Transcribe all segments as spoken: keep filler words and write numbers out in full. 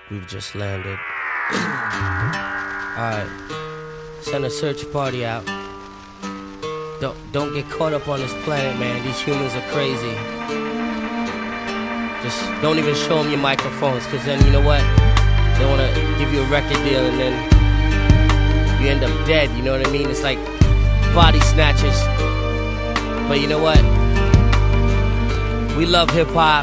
We've just landed. Alright. Send a search party out. Don't, don't get caught up on this planet, man. These humans are crazy. Just don't even show them your microphones, cause then you know what? They wanna give you a record deal and then you end up dead, you know what I mean? It's like body snatchers. But you know what? We love hip hop.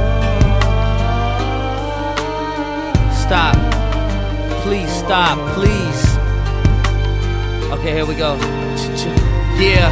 Stop. Please stop, please. Okay, here we go. Yeah.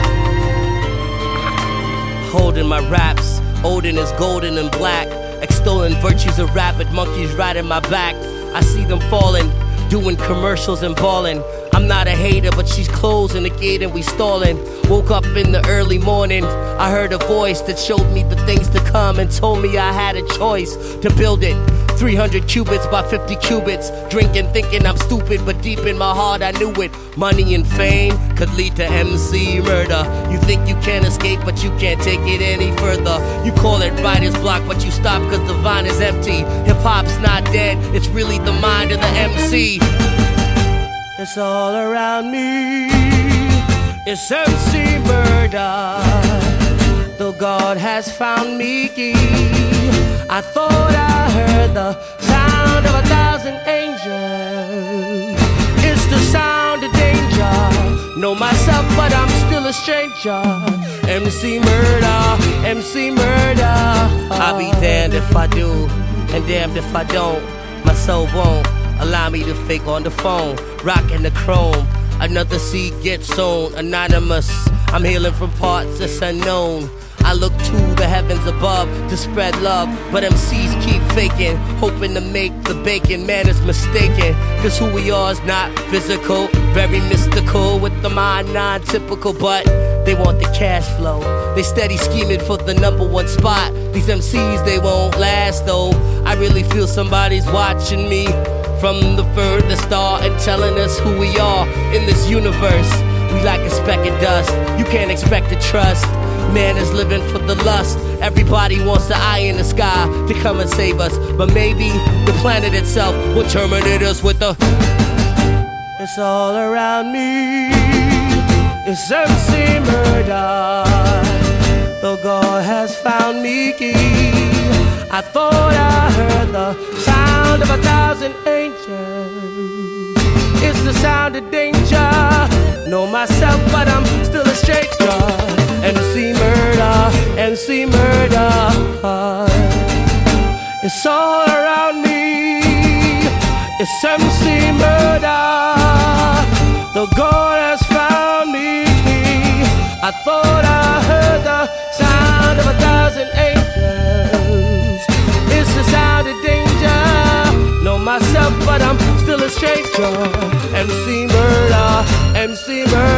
Holding my raps. Odin is golden and black. Extolling virtues of rapid monkeys riding my back. I see them falling, doing commercials and balling. I'm not a hater, but she's closing the gate and we stalling. Woke up in the early morning, I heard a voice that showed me the things to come and told me I had a choice to build it. three hundred cubits by fifty cubits. Drinking, thinking I'm stupid, but deep in my heart I knew it. Money and fame could lead to M C murder. You think you can escape, but you can't take it any further. You call it writer's block, but you stop cause the vine is empty. Hip-hop's not dead, it's really the mind of the M C. It's all around me. It's M C murder. Though God has found me, I thought I heard the sound of a thousand angels. It's the sound of danger. Know myself, but I'm still a stranger. M C murder, M C murder. I'll be damned if I do, and damned if I don't. My soul won't allow me to fake on the phone. Rocking the chrome, another seed gets sown. Anonymous, I'm healing from parts that's unknown. I look to the heavens above to spread love, but M Cs keep faking, hoping to make the bacon. Man is mistaken, cause who we are is not physical. Very mystical with the mind non-typical, but they want the cash flow. They steady scheming for the number one spot. These M Cs, they won't last though. I really feel somebody's watching me from the furthest star and telling us who we are in this universe. We like a speck of dust, you can't expect to trust. Man is living for the lust. Everybody wants the eye in the sky to come and save us, but maybe the planet itself will terminate us with the. It's all around me. It's M C murder. Though God has found me, I thought I heard the sound of a thousand angels. It's the sound of danger. Know myself, but I'm still a stranger. M C murder, M C murder. It's all around me. It's M C murder. Though God has found me, I thought I heard the sound of a thousand angels. It's the sound of danger. Know myself, but I'm still a stranger. M C murder, M C murder.